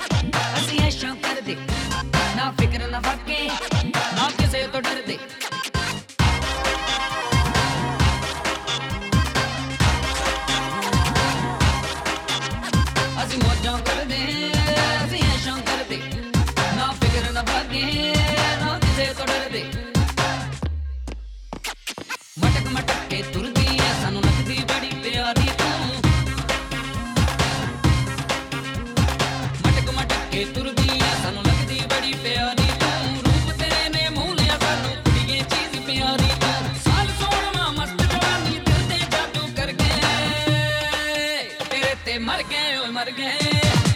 ਅਸੀਂ ਐਸ਼ਾਂ ਕਰਦੇ ਨਾ ਫਿਕਰ ਨਾ ਫਾਕੇ ਨਾ ਕਿਸੇ ਤੋਂ ਡਰਦੇ ਅਸੀਂ ਮੌਜਾਂ ਕਰਦੇ ਅਸੀਂ ਐਸ਼ਾਂ ਕਰਦੇ ਨਾ ਫਿਕਰ ਨਾ ਫਾਕੇ ਨਾ ਕਿਸੇ ਤੋਂ ਡਰਦੇ ਮਟਕ ਮਟਕ ਕੇ ਤੁਰਦੀ ਐ ਸਾਨੂੰ ਲੱਗਦੀ ਬੜੀ ਪਿਆਰੀ ਤੂੰ ਮਟਕ ਮਟਕ ਕੇ ਤੁਰਦੀ ਐ ਸਾਨੂੰ ਲੱਗਦੀ ਬੜੀ ਪਿਆਰੀ ਤੂੰ ਰੂਪ ਤੇਰੇ ਨੇ ਮੂੰਹ ਲਿਆ ਸਾਨੂੰ ਕੁੜੀਏ ਚੀਜ਼ ਪਿਆਰੀ ਤੂੰ ਸਾਲ ਸੋਹਣਾ ਮਸਤ ਜਵਾਨੀ ਦਿਲ ਤੇ ਜਾਦੂ ਕਰ ਗਏ ਤੇਰੇ ਤੇ ਮਰ ਗਏ ਓਏ ਮਰ ਗਏ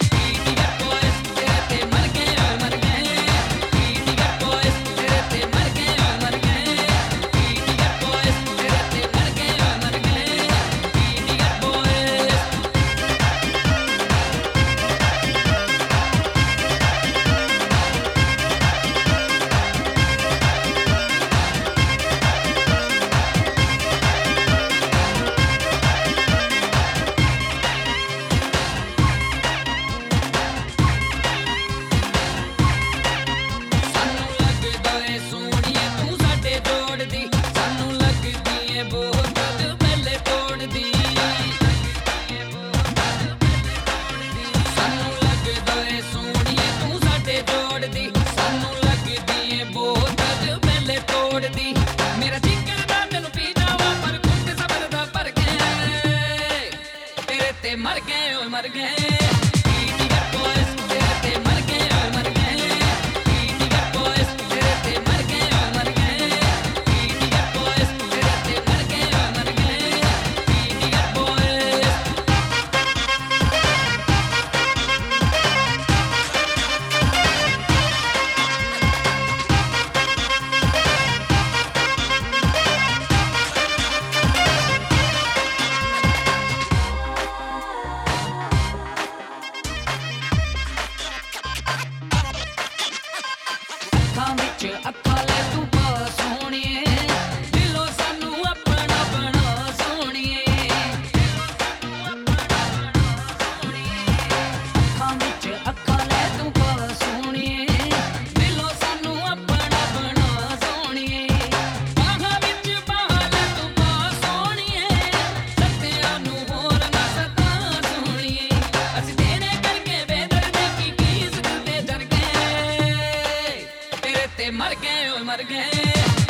मेरा जी करदा मैनू पी जावा पर खुद सबर दा भर गए तेरे ते मर गए ओए मर गए ਅੱਖਾਂ ਲੈ ਤੂੰ ਪਾ ਸੋਹਣੀਏ ਦਿਲੋਂ ਸਾਨੂੰ ਆਪਣਾ ਬਣਾ ਸੋਹਣੀਏ ਅੱਖਾਂ ਵਿੱਚ ਅੱਖਾਂ ਲੈ ਤੂੰ ਪਾ ਸੋਹਣੀਏ ਦਿਲੋਂ ਸਾਨੂੰ ਆਪਣਾ ਬਣਾ ਸੋਹਣੀਏ ਬਾਹਾਂ ਵਿੱਚ ਬਾਹਾਂ ਲੈ ਤੂੰ ਪਾ ਸੋਹਣੀਏ ਸੱਤਿਆਂ ਨੂੰ ਹੋਰ ਨਾ ਸਤਾ ਸੋਹਣੀਏ ਅਸੀਂ ਤੇਰੇ ਕਰਕੇ ਬੇਦਰਦੇ ਕੀ ਸਿੱਧੇ ਡਰ ਗਏ ਤੇਰੇ ਤੇ मर गए ओए मर गए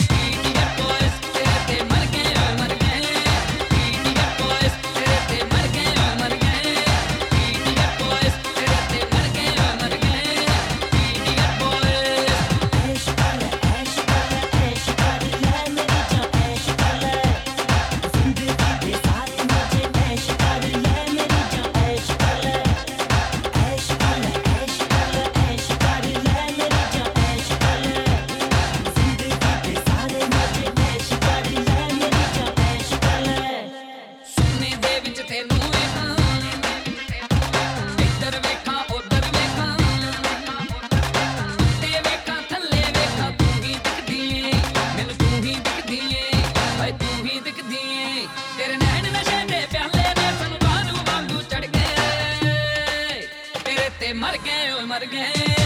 तेरे नैन नशे दे प्याले ने सानू बालू वांगू चढ़ गए तेरे ते मर गए ओए मर गए